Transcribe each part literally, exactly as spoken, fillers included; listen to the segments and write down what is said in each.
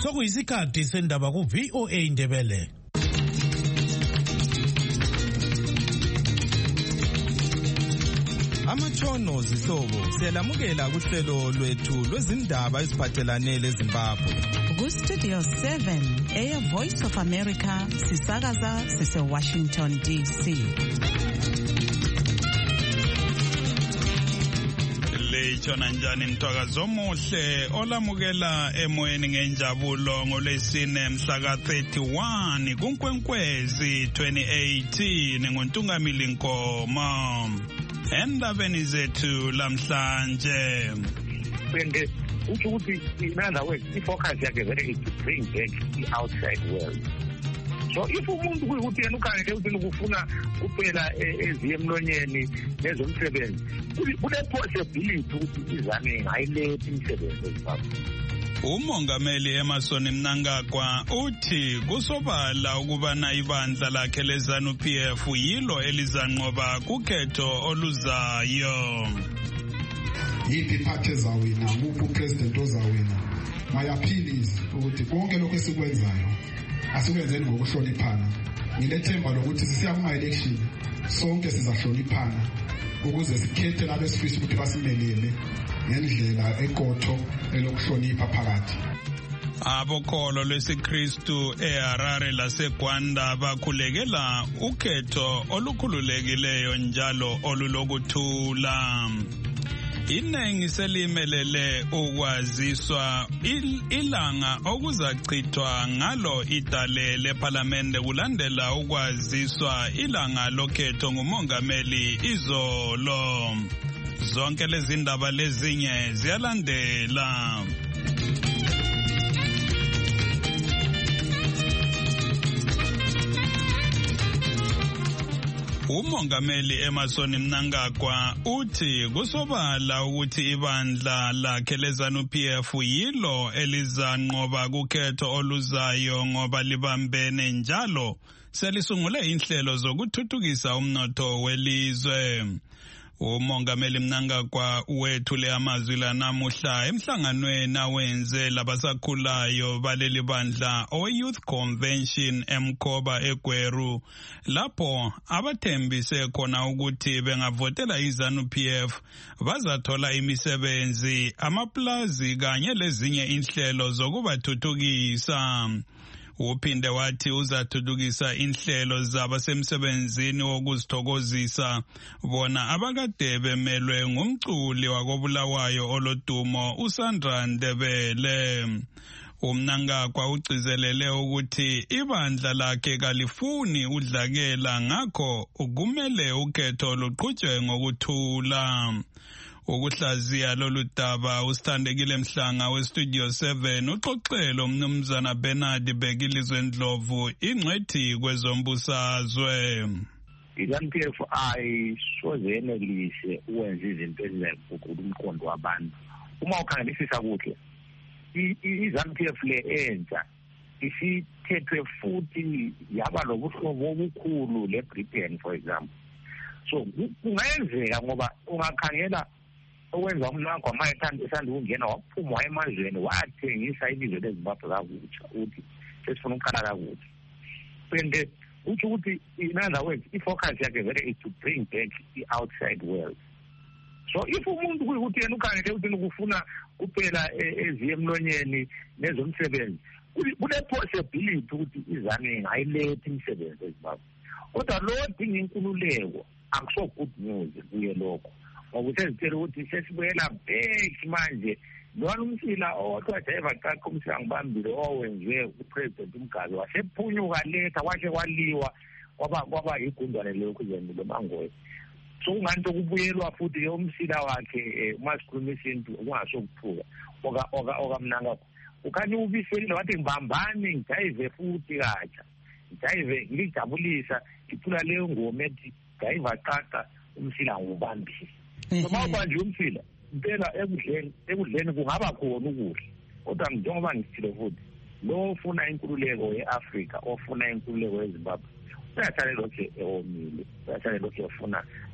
Sokuyisikhathi sendaba ku V O A Indebele. Amatshono zihlobo siyalamukela kuhlelo lwethu lwezindaba eziphathelane leZimbabwe. Ku Studio seven, Air Voice of America, sisakaza sise Washington D C. Lechona njani mthwakazo omuhle olamukela emoyeni ngenjabulo ngolesine mhla ka thirty-one kuNkwenkwezi twenty eighteen ngoNtungamili Nkomo. Endabeni zethu lamhlanje bende uthi ukuthi in other words ifocus yakhe vele is to bring back the outside world. So if umuntu kuyikuthi yena ukhangele ukuthi ukufuna kuphela eziye emlonyeni nezomsebenzi kule possibility ukuthi izame ngayilethi imisebenzi ezimbabwe. Umongameli Emerson Mnangagwa uthi kusobala ukubana ibandla lakhe leZANU P F yilo elizanqoba kukhetho oluzayo. Yiphi party ezawina, nguphi upresident ozawina. My appeal is ukuthi konke lokho esikwenzayo asikwenzeni ngokuhloniphana. Ngilethemba lokuthi sisiya kuma election sonke sizahloniphana ukuze sikhethe labo esifisa ukuthi basimelele ngendlela ekotho elokuhlonipha phakathi. Abokholo lwesikristu eHarare laseGwanda bakhulekela ukhetho olukhululekileyo njalo olulokuthula. Inengi selimelele ukwaziswa il ilanga okuzachithwa ngalo idale leParliament kulandela ukwaziswa ilanga lokhetho ngumongameli izolo. Zonke lezi ndaba lezinye ziyalandela. Umongameli Emerson Mnangagwa uthi kusobala ukuthi ibandla lakhe leZANU P F yilo elizanqoba kukhetho oluzayo ngoba libambene njalo selisungule inhlelo zokuthuthukisa umnotho welizwe. Umongameli Mnangagwa wethule amazwi la namuhla emhlanganweni awenze labasakhulayo baleli bandla o Youth Convention eMkhoba eGweru lapho abathembise khona ukuthi bengavotela iZANU P F bazathola imisebenzi, amaplazi kanye lezinye inhlelo zokubathuthukisa. Uphinde wathi uzathuthukisa inhlelo zabasemsebenzini wokuzithokozisa bona abakade bemelwe ngumculi wakobulawayo olodumo uSandra Ndebele. Umnangagwa ugcizelele ukuthi ibandla lakhe kalifuni udlakela ngakho kumele ukhetho luqhutshwe ngokuthula. Ukuhlaziya lolu daba usithandekile Mhlanga weStudio seven uxoxelo umnumzana Bernard Bekilizwe Ndlovu ingcwethi kwezombusazwe. iZANU P F ayisozenelise ukwenza izinto ezizaguqula umqondo wabantu. Uma ukhangelisisa kuhle iZANU P F le entsha isithethwe futhi yaba lobuhlobo obukhulu leBritain for example. So kungenzeka ngoba ungakhangela okwenza umnangagwa mayethanda esanda ukungena waphuma emazweni wathengisa ilizwe leZimbabwe kakutsha uthi sesifuna ukuqala kakutsha. Bende uthi ukuthi in other words ifocus yakhe vele is to bring back the outside world. So if umuntu kuyikuthi yena ukhangele ukuthi ukufuna kuphela eziye emlonyeni nezomsebenzi kule possibility ukuthi izame ngayilethi imisebenzi eZimbabwe. Kodwa lo dinga inkululeko akuso good news kuye lokho. Ngoba usezitshela ukuthi sesibuyela back manje lona umsila owathi Jaiva Qaqo umsila ngibambile owenziwe uPresident uMgabe wasephunyuka letha kwashe kwaliwa kwaba kwaba igundwane lokho kuzenzile mangoye. So unganto kubuyelwa futhi yomsila wakhe umasikhuluma isintu kungasokuphuka oka oka okamnanga ukhanya ubiseli wathi ngibambane ngijayive futhi katsha ngijayive ngijabulisa ithula leyo ngoma ethi Jaiva Qaqo umsila ngubambile. Noma manje umsila impela ekudleni ekudleni kungaba khona ukudla kodwa njengoba ngisithile futhi lo ufuna inkululeko yeAfrika ofuna inkululeko yeZimbabwe uyathale lokho eomile uyathale lokho efuna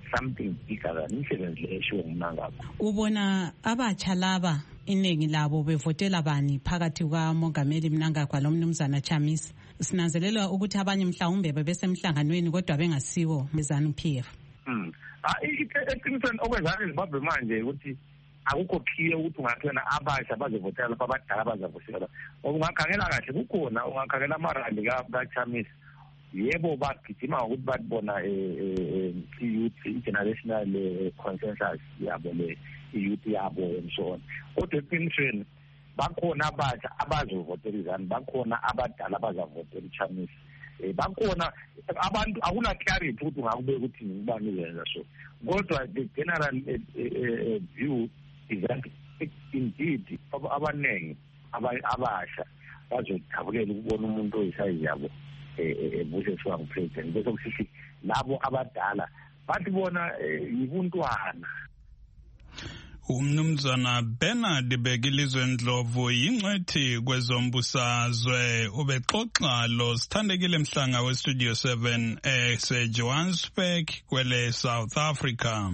something bigger than imisebenzi le eshiwo nguMnangagwa. Ubona abatsha laba iningi labo bevotela bani phakathi kwaMongameli Mnangagwa lomnumzana Chamisa? Sinanzelela ukuthi abanye mhlawumbe bebesemhlanganweni kodwa bengasiwo mezanu P F. Mm. Ah iqinisweni okwenzana eZimbabwe manje ukuthi akukho clear ukuthi ungathena abasha bazovotela lapha abadala bazavotela. Ungakhangela kahle kukhona ungakhangela amarandi ka Chamisa. Yebo bagijima ukuthi babona eh youth international consensus yabo le youth yabo and so on. Kodwa eqinisweni bakhona abasha abazovotela izani, bakhona abadala abazavotela iChamisa. Eh bakhona abantu akuna clarity ukuthi ungakube ukuthi ngibani yenza so. Kodwa the general uh, uh, view is that indeed abanengi abasha bazojabukela ukubona umuntu oyisayizi yabo ebuseswa ngupresident. Bese kusithi labo abadala bathi bona yibuntwana. Umnumzana Bernard Bekilizwe Ndlovu yingcwethi kwezombusazwe ubexoxa lo sithandekile mhlanga we Studio seven ese Johannesburg kwele South Africa.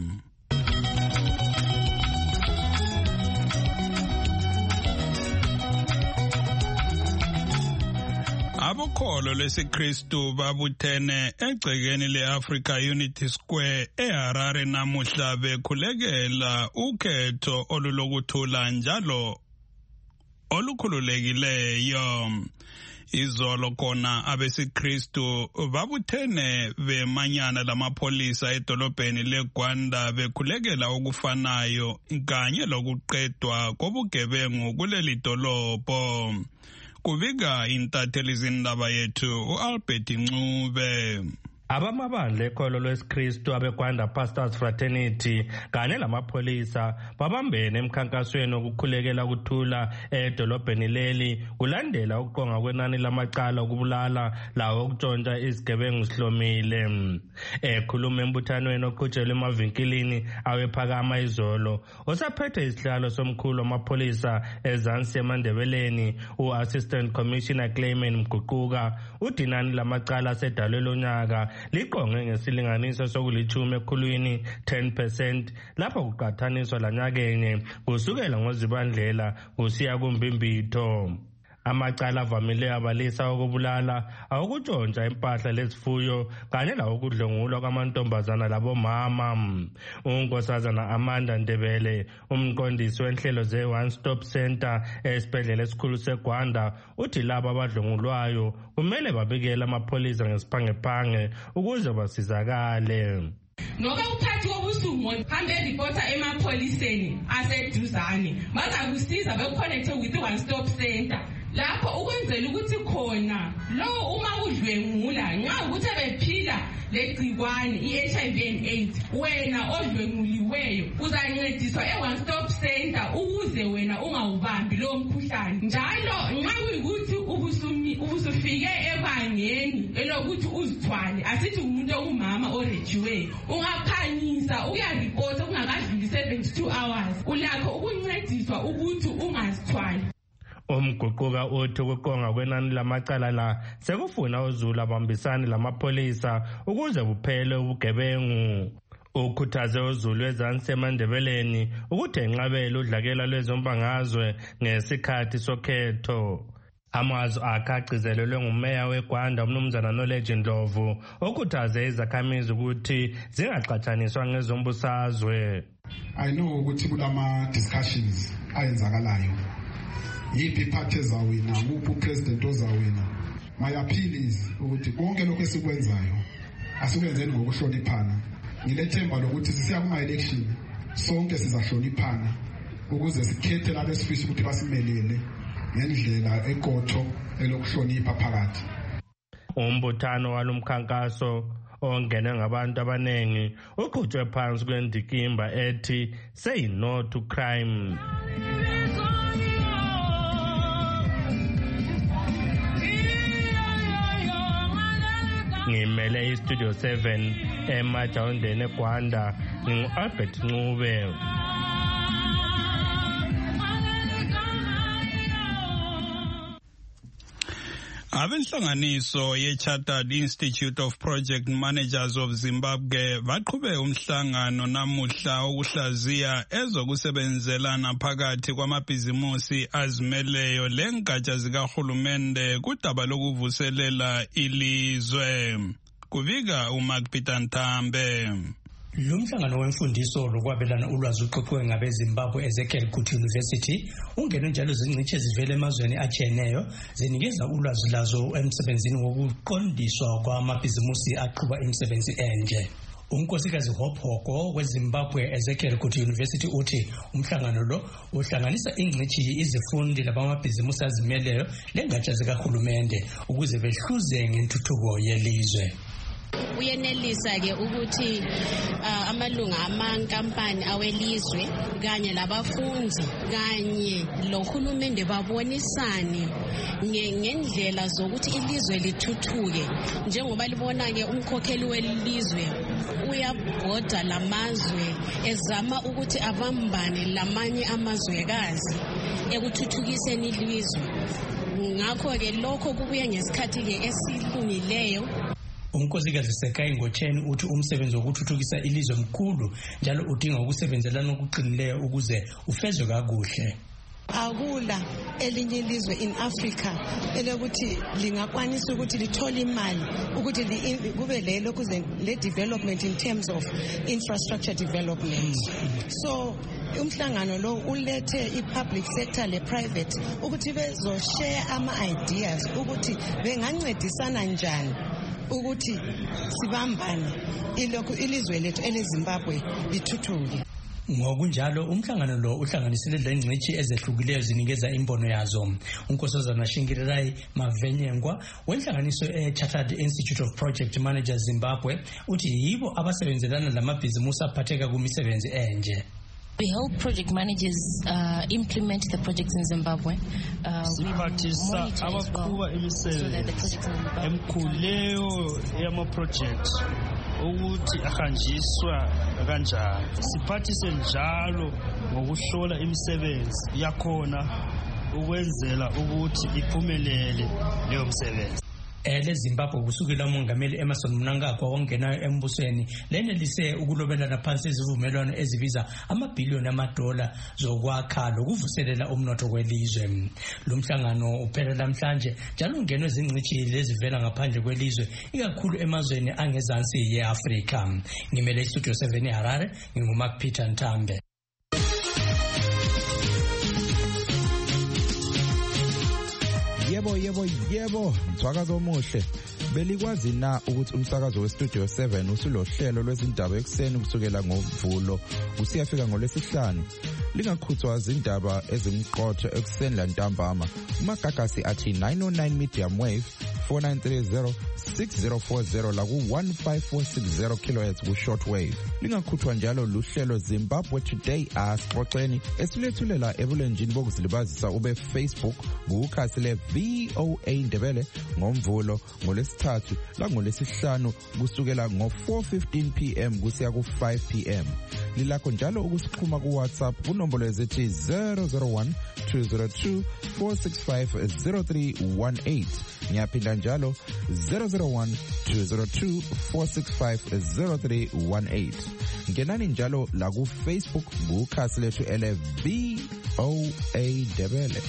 Abokholo lesiKristu babuthene egcekeni leAfrica Unity Square eHarare namuhla bekhulekela ukhetho olulokuthula njalo olukhululekileyo. Izolo khona abesiKristu babuthene bemanyana lamapholisa edolobheni leGwanda bekhulekela okufanayo kanye lokuqedwa kobugebengu kuleli dolobho. Kubika intatheli zindaba yethu uAlbert Ncube. Abamabandla ekholo lwesikristu abeGwanda Pastors Fraternity kanye lamapholisa babambene emkhankasweni wokukhulekela ukuthula edolobheni leli kulandela ukuqonga kwenani lamacala okubulala lawo okutshontsha izigebengu sihlomile. Ekhuluma embuthanweni oqhutshelwe emavinkilini awephakama izolo, osaphethe isihlalo somkhulu wamapholisa eZansi eMandebeleni u-Assistant Commissioner Clayman Mguquka uthi inani lamacala asedalwe lonyaka liqonge ngesilinganiso sokulithumi ekhulwini ten percent lapho kuqathaniswa lanyakenye kusukela ngoZibandlela kusiya kuMbimbitho. Amacala avamile abalisa ukubulala, awukutshontsha impahla lezifuyo kanye lawokudlwengulwa kwamantombazana labomama. Unkosazana Amanda Ndebele, umqondisi wenhlelo ze-One Stop Center esibhedlela esikhulu seGwanda, uthi laba abadlwengulwayo kumele babikele amapholisa ngesiphangephange ukuze basizakale. Noba uphathi wobusuku hambe reporter emapholiseni aseduzane bazakusiza beconnect with One Stop Center lapho ukwenzela ukuthi khona lo uma udlwengula nxa ukuthi bephila legcikwane i-H I V and AIDS wena odlwenguliweyo uzancediswa e-One Stop Center ukuze wena ungawubambi lo mkhuhlane. Njalo nxa kuyikuthi ubusumi ubusufike ebangeni elokuthi uzithwale asithi umuntu ongumama orejiweyo ungaphangisa uyareport ungakadluli seventy-two hours ulakho ukuncediswa ukuthi ungazithwali. Umguquka uthi ukuqonga kwenani lamacala la sekufuna uZulu abambisane lamapholisa ukuze buphele ubugebengu. Ukhuthaze uZulu eZansi eMandebeleni ukuthi enqabele udlakela lwezombangazwe ngesikhathi sokhetho. Amazwi akhe agcizelelwe ngumeya weGwanda umnumzana Knowledge Ndlovu okhuthaze izakhamizi ukuthi zingaxatshaniswa ngezombusazwe. I know ukuthi kulama discussions ayenzakalayo. Yiphi party ezawina, nguphi upresident ozawina. My appeal is ukuthi konke lokho esikwenzayo asikwenzeni ngokuhloniphana. Ngilethemba lokuthi sisiya kuma election sonke sizahloniphana ukuze sikhethe labo esifisa ukuthi basimelele ngendlela ekotho elokuhlonipha phakathi. Umbuthano walomkhankaso ongene ngabantu abanengi uqhutshwe phansi kwendikimba ethi Say No to Crime. Ngimele iStudio seven eMajawundeni eGwanda ngingu-Albert Ncube. Abenhlanganiso ye-Chartered Institute of Project Managers of Zimbabwe baqhube umhlangano namuhla okuhlaziya ezokusebenzelana phakathi kwamabhizimusi azimeleyo lengatsha zikahulumende kudaba lokuvuselela ilizwe. Kuvika uMark Peter Ntambe. Lumhlangano wemfundiso lokwabelana ulwazi uqoqwe ngabe Zimbabwe Ezekiel Kuti University ungene njalo zingciche zivele emazweni atshiyeneyo zinikeza ulwazi lazo emsebenzini wokuqondiswa kwamabhizimusi aqhuba imisebenzi enje. Unkosikazi Hophoko weZimbabwe Ezekiel Kuti University uthi umhlangano lo uhlanganisa ingcichi izifundi labamabhizimusi azimeleyo lengatsha zikahulumende ukuze behluze ngentuthuko yelizwe. Uyenelisa ke ukuthi amalunga amankampani awelizwe kanye labafundi kanye lohulumende babonisane ngendlela zokuthi ilizwe lithuthuke njengoba libona ke umkhokheli welizwe uyabhoda lamazwe ezama ukuthi abambane lamanye amazwekazi ekuthuthukiseni ilizwe. Ngakho ke lokho kubuye ngesikhathi ke esilungileyo. Unkosikazi Sekai Ngotsheni uthi umsebenzi wokuthuthukisa ilizwe mkhulu njalo udinga ukusebenzelana okuqinileyo ukuze ufezwe kakuhle. Akula elinye ilizwe in Africa elokuthi lingakwanisa ukuthi lithola imali ukuthi kube lelo kuze le development in terms of infrastructure development. So umhlangano lo ulethe i-public sector le-private ukuthi bezo-share ama-ideas ukuthi bengancedisana njani ukuthi sibambane ilokhu ilizwe lethu eleZimbabwe lithuthuke. Ngokunjalo umhlangano lo uhlanganisile lengcichi ezehlukileyo zinikeza imbono yazo. Unkosazana Shingirirai Mavenyengwa wenhlanganiso e-Chartered Institute of Project Managers Zimbabwe uthi yibo abasebenzelana lamabhizimusi aphatheka kumisebenzi enje. We help project managers uh, implement the projects in Zimbabwe. Uh, Siphathisa abaqhuba imisebenzi emkhuleko yama-project ukuthi ahanjiswa kanjani. Siphathise njalo ngokuhlola imisebenzi yakhona ukwenzela ukuthi iphumelele leyo msebenzi. Ele Zimbabwe kusukela umongameli Emmerson Mnangagwa ongenayo embusweni lenelise ukulobelana phansi izivumelwano ezibiza amabhiliyoni amadola zokwakha lokuvuselela umnotho kwelizwe. Lo mhlangano uphela namhlanje njalo ungenwe zingcichi lezivela ngaphandle kwelizwe ikakhulu emazweni angezansi ye-Afrika. Ngimele iStudio seven eHarare nginguMark Peter Ntambe. Yebo yebo yebo mthwakazo omuhle belikwazi na ukuthi umsakazo weStudio seven usulohlelo lwezindaba ekseni kusukela ngoMvulo usiyafika ngolwesihlanu lingakhuthwa izindaba ezimqotho ekseni lantambama umagagasi athi nine oh nine medium wave four nine three zero six zero four zero la ku one five four six zero kilohertz ku shortwave lingakhuthwa njalo luhlelo Zimbabwe Today asixoxeni esilethulela ebulenjini bokuzilibazisa ube Facebook kukhasi le V O A Ndebele ngoMvulo ngolesithathu la ngolesihlanu kusukela ngo four fifteen p m kusiya ku five p m lilakho njalo ukusixhuma ku WhatsApp kunombolo ezithi zero zero one two zero two four six five zero three one eight ngiyaphinda njalo zero zero one two zero two four six five zero three one eight ngenani njalo la ku Facebook kukhasi lethu ele V O A Ndebele.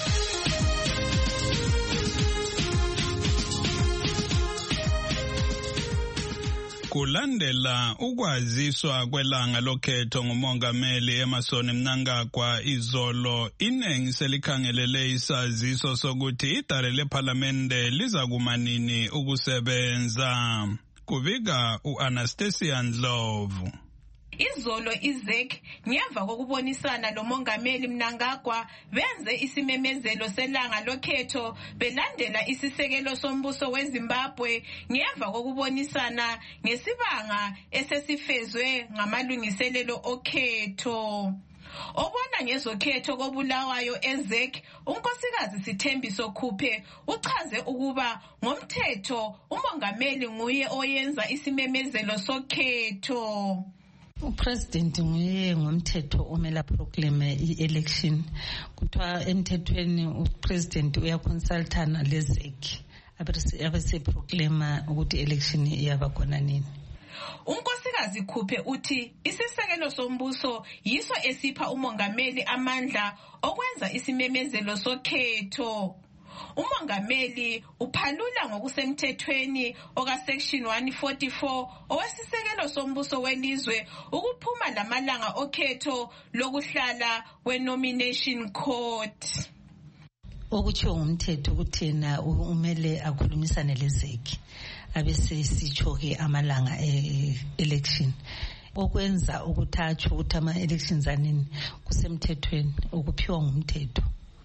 Kulandela ukwaziswa kwelanga lokhetho ngumongameli Emmerson Mnangagwa izolo inengi selikhangelele isaziso sokuthi idare leParliamente liza kumanini ukusebenza. Kuvika uAnastasia Ndlovu. Izolo iZek ngemva kokubonisana nomongameli Mnangagwa benze isimemezelo selanga lokhetho belandela isisekelo sombuso weZimbabwe ngemva kokubonisana ngesibanga esesifezwe ngamalungiselelo okhetho. Obona ngezokhetho kobulawayo eZek unkosikazi Sithembiso Khuphe uchaze ukuba ngomthetho umongameli nguye oyenza isimemezelo sokhetho. Upresident nguye ngomthetho omela proclaim i-election kuthiwa emthethweni upresident uyaconsultana leZek abeseproclaima ukuthi election iyaba khona nini. Unkosikazi Khuphe uthi isisekelo sombuso yiso esipha umongameli amandla okwenza isimemezelo sokhetho. Umongameli uphalula ngokusemthethweni oka section one forty-four owesisekelo sombuso welizwe ukuphuma lamalanga okhetho lokuhlala we-nomination court. Okutsho umthetho ukuthena umele akhulumisane lezeki abese sitsho ke amalanga e-election okwenza ukuthathwa ukuthi ama-elections anini kusemthethweni ukuphiwa ngumthetho.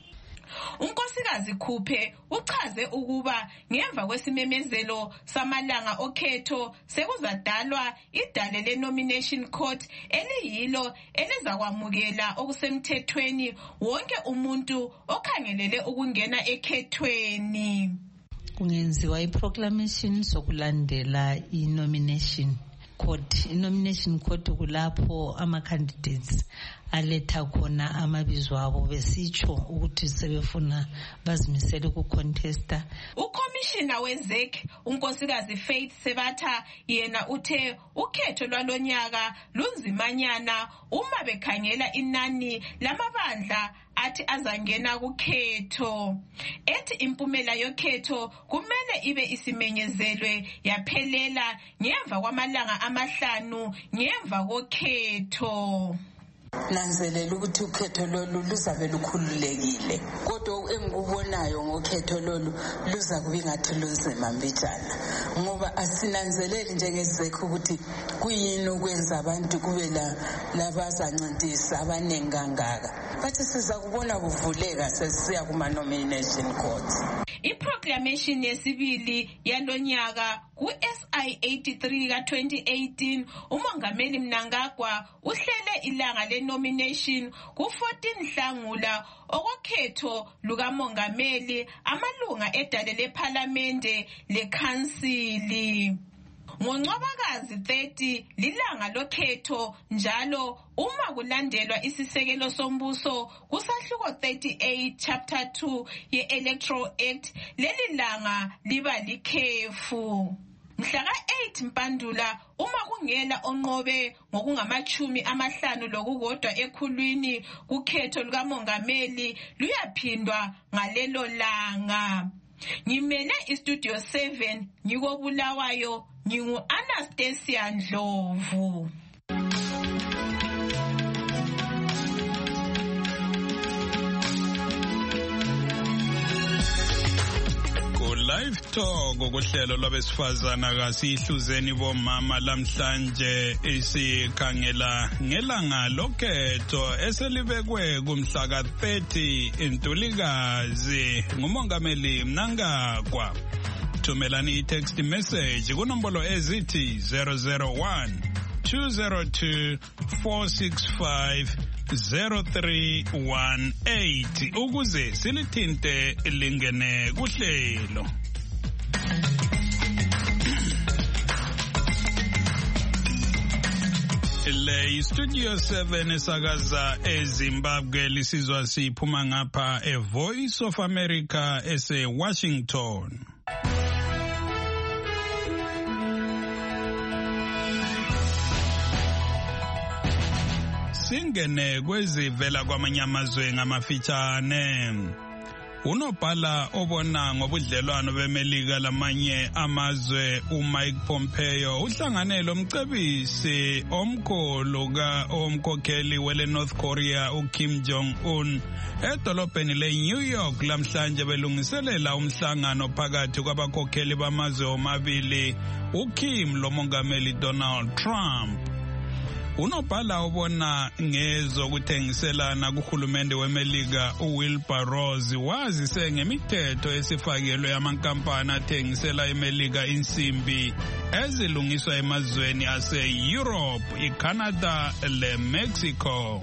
Unkosikazi Khuphe uchaze ukuba ngemva kwesimemezelo samalanga okhetho sekuzadalwa idale le-nomination court eliyilo elizakwamukela okusemthethweni wonke umuntu okhangelele ukungena ekhethweni. Kungenziwa iproclamation sokulandela i-nomination court. I-nomination court kulapho ama-candidates aletha khona amabizo abo besitsho ukuthi sebefuna bazimisele ukucontesta. Ukomishina wezek unkosikazi Faith Sebatha yena uthe ukhetho lwalonyaka lunzimanyana uma bekhangela inani lamabandla athi azangena kukhetho. Ethi impumela yokhetho kumele ibe isimenyezelwe yaphelela ngemva kwamalanga amahlanu ngemva kokhetho. Nanzelela ukuthi ukhetho lolu luzabe lukhululekile kodwa engikubonayo ngokhetho lolu luza kuba ingathi lunzima mbijana ngoba asinanzeleli njengezekho ukuthi kuyini ukwenza abantu kube la labazancintisa abaningi kangaka bathi siza kubona kuvuleka sesiya kuma nomination courts. Iproclamation yesibili yalonyaka ku-S I eighty-three ka twenty eighteen umongameli Mnangagwa uhlele ilanga le-nomination ku-fourteen Nhlangula okokhetho lukamongameli amalunga edale lephalamende lekhansili. NgoNcwabakazi thirty lilanga lokhetho njalo uma kulandelwa isisekelo sombuso kusahluko thirty-eight chapter two ye-Electoral Act leli langa liba likhefu. Mhla ka-eight Mpandula uma kungela onqobe ngokungamachumi amahlanu lokukodwa ekhulwini kukhetho lukamongameli luyaphindwa ngalelo langa. Ngimele istudio seven ngikobulawayo ngingu Anastasia Ndlovu. Live talk ukuhlelo lwabesifazana kasihluzeni bomama lamhlanje isikhangela ngelanga lokhetho eselibekwe kumhla ka thirty Ntulikazi ngumongameli Mnangagwa. Thumelani i-text message kunombolo ezithi zero zero one two zero two four six five zero three one eight ukuze silithinte lingene kuhlelo. Le Studio seven esakaza eZimbabwe lisizwa siphuma ngapha e Voice of America ese Washington. Singene kwezivela kwamanye amazwe ngamafitshane. Unobhala obona ngobudlelwano beMelika lamanye amazwe uMike Pompeo uhlangane lomcebisi omkhulu ka omkhokheli wele North Korea uKim Jong Un edolobheni leNew York lamhlanje belungiselela umhlangano phakathi kwabakhokheli bamazwe omabili uKim lomongameli Donald Trump. Unobhala obona ngezokuthengiselana kuhulumende weMelika uWilbur Ross wazise ngemithetho esifakelwe yamankampani athengisela eMelika insimbi ezilungiswa emazweni ase-Europe, iCanada leMexico.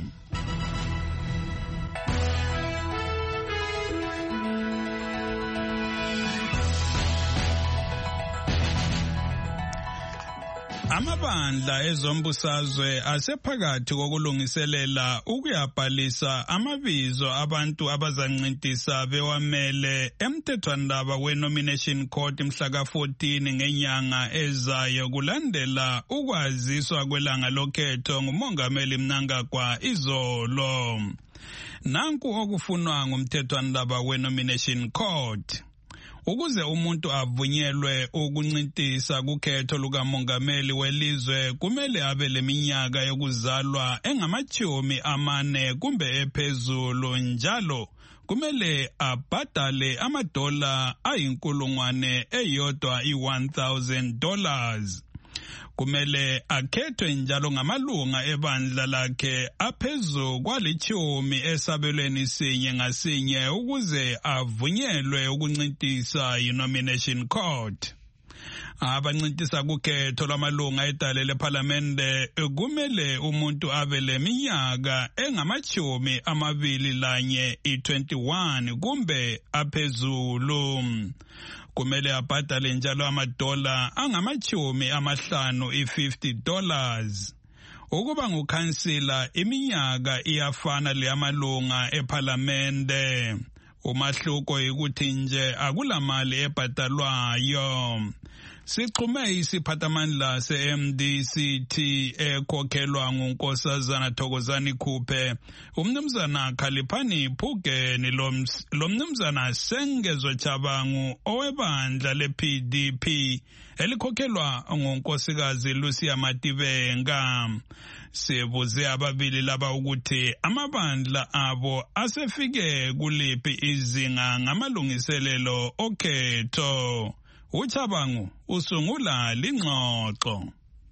Amabandla ezombusazwe asephakathi kokulungiselela ukuyabhalisa amabizo abantu abazancintisana bewamele emthethwandaba we-Nomination Court mhla ka fourteen ngenyanga ezayo kulandela ukwaziswa kwelanga lokhetho ngumongameli Mnangagwa izolo. Nanku okufunwa ngumthethwandaba we-Nomination Court. Ukuze umuntu avunyelwe ukuncintisa kukhetho lukamongameli welizwe kumele abe leminyaka yokuzalwa engamachumi amane kumbe ephezulu, njalo kumele abhadale amadola ayinkulungwane eyodwa i-one thousand dollars. Kumele akhethwe njalo ngamalunga ebandla lakhe aphezu kwalichumi esabelweni sinye ngasinye ukuze avunyelwe ukuncintisa i-Nomination Court. Abancintisa kukhetho lwamalunga edale lephalamende kumele umuntu abe leminyaka engamachumi amabili lanye i-twenty-one kumbe aphezulu. Kumele abhadale njalo amadola angamachumi amahlanu i-fifty dollars. Ukuba ngukhansila iminyaka iyafana leyamalunga ephalamende. Umahluko yikuthi nje akulamali ebhadalwayo. Sichume isiphathamandla se-M D C T ekhokhelwa ngunkosazana Thokozani Khuphe, umnumzana Khaliphani Phugeni lomnumzana Sengezo Chabangu owebandla le-P D P elikhokhelwa ngunkosikazi Lucia Matibenga. Sibuze ababili laba ukuthi amabandla abo asefike kuliphi izinga ngamalungiselelo okhetho. Uchabangu usungula lingxoxo.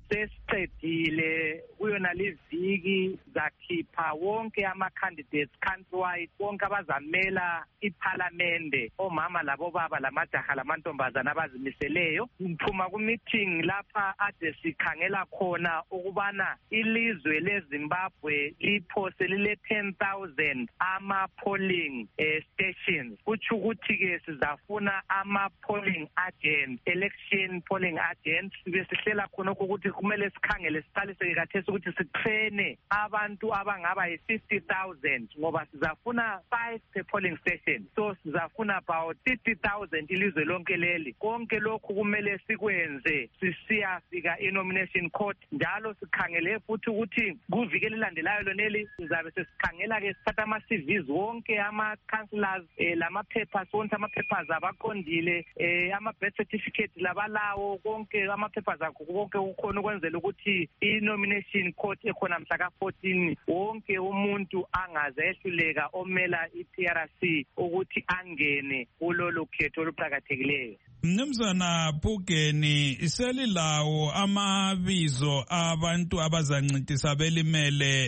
Sesiqedile kuyona liviki zakhipha wonke ama-candidates countrywide, wonke abazamela iphalamende, omama labobaba lamajaha lamantombazana abazimiseleyo. Siphuma ku-meeting lapha ade sikhangela khona ukubana ilizwe leZimbabwe liphose lile ten thousand ama-polling eh, stations. Kutsho ukuthi-ke sizafuna ama-polling agent, election polling agent. Sibe sihlela khona ukuthi kumele sikhangele siqalise kathesi ukuthi sitrene abantu abangaba yi-fifty thousand ngoba sizafuna five per polling station, so sizafuna about fifty thousand ilizwe lonke leli. Konke lokhu kumele sikwenze sisiyafika i-Nomination Court, njalo sikhangele futhi ukuthi kuviki elilandelayo loneli sizabe sesikhangela-ke sithatha ama-C Vs wonke ama-councillors eh, lama-papers wonke ama-papers abaqondile eh, ama-birth certificate labalawo konke ama-papers akho konke ukhona ukwenzela ukuthi i-Nomination Court ekhona mhla ka fourteen wonke umuntu angaze ehluleka omela i-P R C ukuthi angene kulolu khetho oluqhakathekileyo. Mnumzana Phugeni, iselilawo amabizo abantu abazancintisa belimele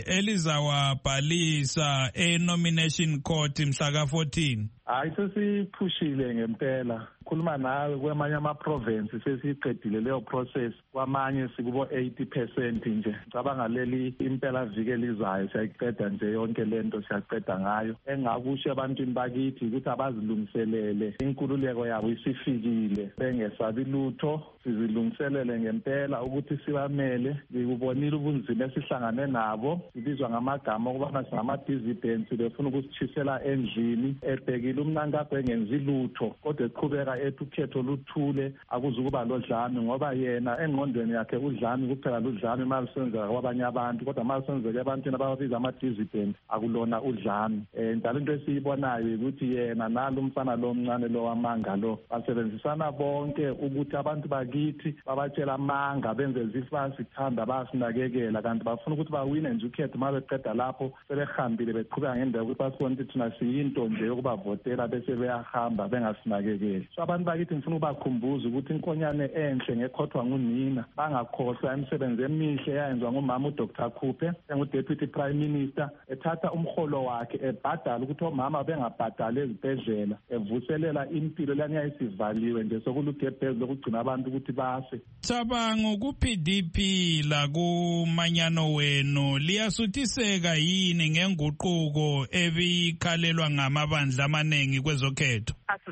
elizawabhalisa e-Nomination Court mhla ka fourteen? Hayi sesiphushile ngempela. Khuluma nawe kwamanye ama-province sesiqedile leyo process, kwamanye sikubo eighty percent nje. Cabanga leli impela viki elizayo siyayiqeda nje yonke lento siyaqeda ngayo. Engakusho ebantwini bakithi ukuthi abazilungiselele, inkululeko yabo isifikile, bengesabi lutho, sizilungiselele ngempela ukuthi sibamele. Ngikubonile ubunzima esihlangane nabo, ibizwa ngamagama okubana singama-dissidents, befuna ukusichisela endlini, ebhekile uMnangagwa engenzi lutho kodwa eqhubeka ethi ukhetho luthule, akuzukuba lodlame ngoba yena engqondweni yakhe udlame kuphela ludlame malusenzeka kwabanye abantu, kodwa malusenzeka ebantwini ababiza ama-dissident akulona udlame. Eh njalo into esiyibonayo ukuthi yena nalo umfana lo omncane lo wamanga lo basebenzisana bonke ukuthi abantu bakithi babatshela amanga benze zifasi sithanda basinakekela, kanti bafuna ukuthi bawine nje ukhetho mabeqeda lapho sebehambile beqhubeka ngendlela ukuthi basibone ukuthi thina siyinto nje yokubavotela bese beyahamba bengasinakekeli. So abantu bakithi ngifuna ukubakhumbuza ukuthi inkonyane enhle ngekhothwa ngunina, bangakhohlwa imisebenzi emihle yayenzwa ngumama uDr Khuphe engu-Deputy Prime Minister, ethatha umholo wakhe ebhadala ukuthi omama bengabhadali ezibhedlela, evuselela impilo lani yayisivaliwe nje sokulugebhezi lokugcina abantu ukuthi base. Cabanga ku-P D P la kumanyano wenu liyasuthiseka yini ngenguquko ebikhalelwa ngamabandla amaningi kwezokhetho? Asisuthise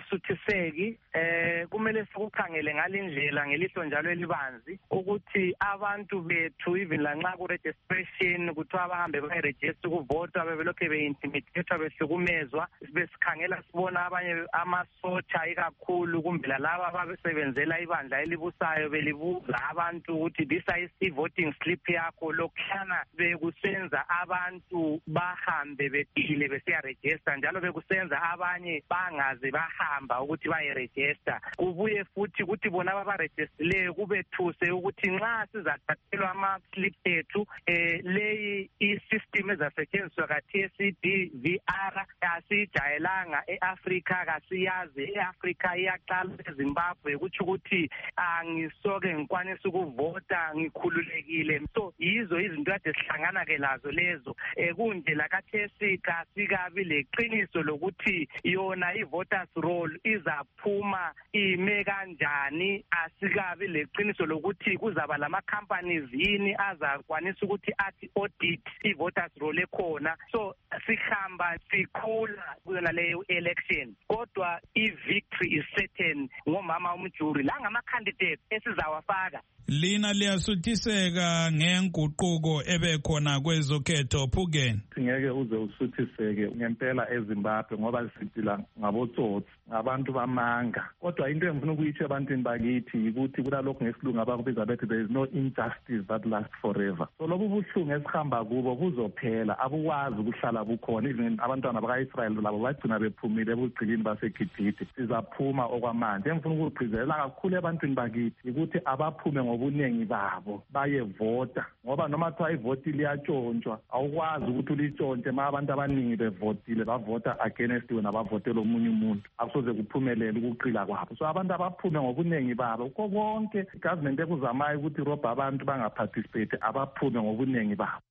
kungaqiniseki eh kumele sikukhangele ngalindlela ngelihlo njalo elibanzi ukuthi abantu bethu even lanxa ku registration kuthiwa abahambe baye register ukuvota bebelokhe be-intimidate behlukumezwa besikhangela sibona abanye amasotsha ikakhulu kumbe lalaba abasebenzela ibandla elibusayo belibuza abantu ukuthi this is i-voting slip yakho lokuhlana bekusenza abantu bahambe bephile besiya register njalo bekusenza abanye bangaze bahamba ukuthi baye register kubuye futhi ukuthi bona abaregistileyo kubethuse ukuthi nxa sizathathelwa ama-slip ethu eh leyi i-system ezasetshenziswa ka-T C V R asijayelanga e-Afrika kasiyazi e-Afrika iyaqala eZimbabwe kuthi ukuthi angisoke ngikwanisa ukuvota ngikhululekile so yizo izinto kade sihlangana ke lazo lezo eh kunje la kathesi kasikabi leqiniso lokuthi yona i-voters roll izaphuma ime kanjani asikabi leqiniso lokuthi kuzaba lama companies yini azakwanisa ukuthi athi audit i-voters roll ekhona so sihamba sikhula kuyona leyo election kodwa i-victory is certain ngomama umjuri la ngama candidates esizawafaka. Lina liyasuthiseka ngenguquko ebekhona kwezokhetho Phukeni. Singeke uze usuthiseke ngempela eZimbabwe ngoba siphila ngabotsotsi ngabantu bamanga kodwa into engifuna ukuyitsho ebantwini bakithi ukuthi kulalokho ngesilungu abakubiza bethi there is no injustice that lasts forever so lobu buhlungu esihamba kubo buzophela abukwazi ukuhlala bukhona even abantwana baka-Israyeli labo bagcina bephumile ebugcikini baseGibhithe sizaphuma okwamanje engifuna ukugcizelela kakhulu ebantwini bakithi ukuthi abaphume ngobuningi babo bayevota ngoba noma kuthiwa ivoti liyatshontshwa awukwazi ukuthi ulitshontshe ma abantu abaningi bevotile bavota against wena bavotela omunye umuntu akusoze kuphumelele ukuqila kwabo so abantu abaphume ngobuningi babo ko konke igovernment ekuzamayo ukuthi robha abantu bangaparticipate abaphume ngobuningi babo.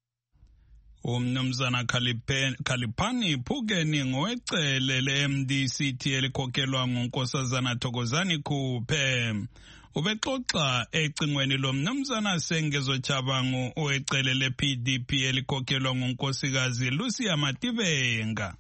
Umnumzana Khaliphani Phukeni ngowecele le-M D C T elikhokhelwa ngunkosazana Thokozani Khuphe ubexoxa ecingweni lomnumzana Sengezo Chabangu owecele le-P D P elikhokhelwa ngunkosikazi Lucia Mativenga.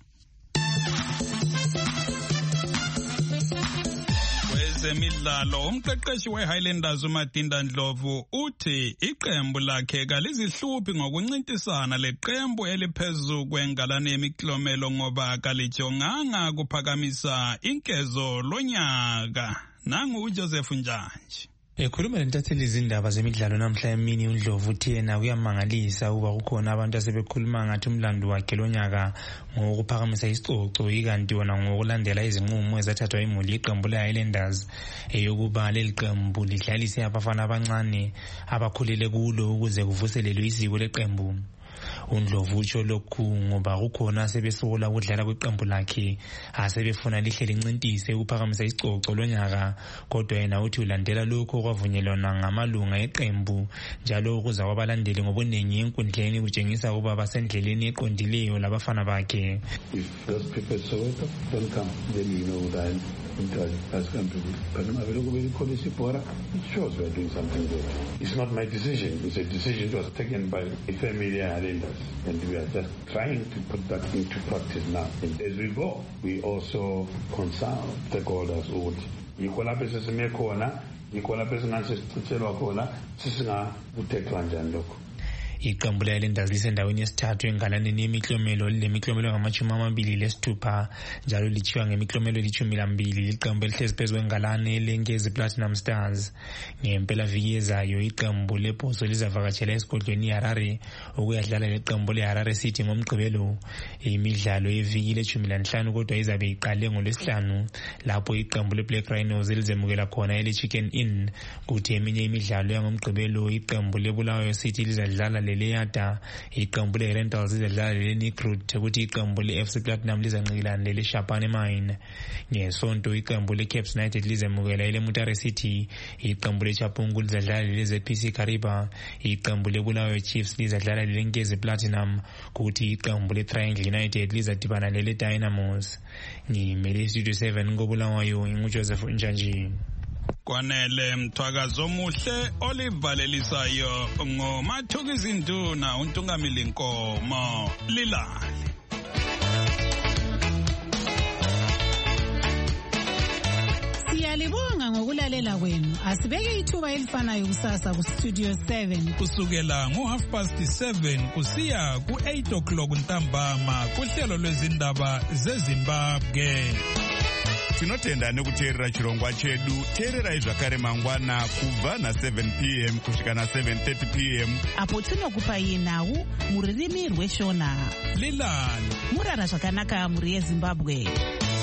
Zemidlalo umqeqeshi we-Highlanders uMadinda Ndlovu uthi iqembu lakhe kalizihluphi ngokuncintisana leqembu eliphezu kwengalane yemiklomelo ngoba kalijonganga kuphakamisa inkezo lonyaka. Nangu uJoseph Njanji. Ekhuluma lentatheli izindaba zemidlalo namhla emini uNdlovu uthi yena kuyamangalisa ukuba kukhona abantu asebekhuluma ngathi umlando wakhe lonyaka ngokuphakamisa isicoco ikanti wona ngokulandela izinqumo ezathathwa imuli yeqembu le-Highlanders eyokuba leli qembu lidlalise abafana abancane abakhulele kulo ukuze kuvuselelwe isiko leqembu. uNdlovu utsho lokhu ngoba kukhona sebesola ukudlala kweqembu lakhe asebefuna lihle lincintise ukuphakamisa isicoco lonyaka kodwa yena uthi ulandela lokho kwavunyelwana ngamalunga eqembu njalo ukuza kwabalandeli ngobuningi enkundleni kutshengisa ukuba basendleleni eqondileyo labafana bakhe. It's not my decision. It's a decision that was taken by a family Highlanders, and we are just trying to put that into practice now. And as we go, we also consult stakeholders ukuthi yikho lapho sesimekona, yikho lapho singasicitshelwa khona, sisingakuthethwa njani lokho. Iqembu le-Highlanders lisendaweni yesithathu engalaneni yemiklomelo lemiklomelo ngamachumi amabili lesithupha njalo lichiwa ngemiklomelo elithumi lambili liqembu elihlezi phezu kwengalane elenkezi Platinum Stars. Ngempela viki ezayo iqembu lebhoso lizavakatshela esigodlweni iHarare ukuyadlala leqembu leHarare City ngomgqibelo. Imidlalo yeviki lethumi lanhlanu kodwa izabe iqale ngolwesihlanu lapho iqembu leBlack Rhinos elizemukela khona ele-Chicken Inn kuthi eminye imidlalo yangomgqibelo iqembu leBulawayo City lizadlala leleyada iqembu le-Rentals izadlala lele-Nikrut ukuthi iqembu le-F C Platinum lizanqikilana lele-Shapane Mine. Ngesonto iqembu le-Caps United lizemukela ele-Mutare City iqembu le-Chapungu lizadlala lele-Z P C Kariba iqembu le-Bulawayo Chiefs lizadlala lele-Nkezi Platinum kuthi iqembu le-Triangle United lizadibana lele-Dynamos. Ngimele Studio seven ngobulawayo nguJoseph Njanji. Kwanele mthwakazo omuhle olivalelisayo ngomathukizi Nduna uNtungamili Nkomo Lilali. Siyalibonga ngokulalela kwenu. Asibeke ithuba elifanayo kusasa ku Studio seven. Kusukela ngo half past seven kusiya ku eight o'clock ntambama kuhlelo lwezindaba zeZimbabwe. Tinotenda nekuteerera chirongwa chedu. Teererai zvakare mangwana kubva na seven p m kusvika na seven thirty p m apo tinokupai nhau muririmi rweshona. Lilani murara zvakanaka muri yeZimbabwe.